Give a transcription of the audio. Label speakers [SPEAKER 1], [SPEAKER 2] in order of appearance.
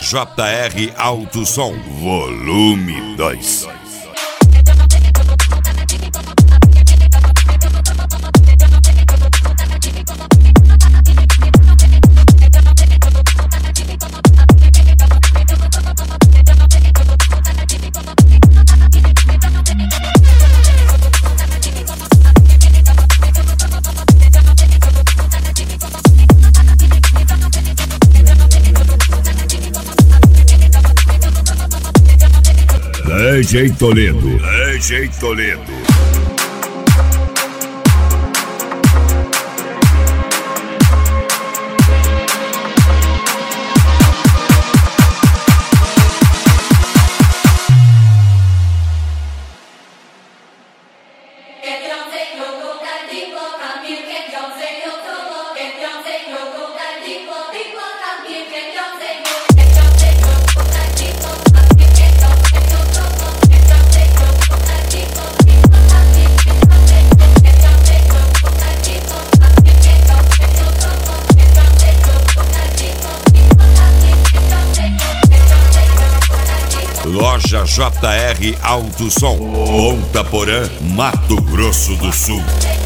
[SPEAKER 1] JR Alto Som, volume 2.
[SPEAKER 2] DJ Toledo, DJ Toledo.
[SPEAKER 1] Loja JR Alto Som, Ponta Porã, Mato Grosso do Sul.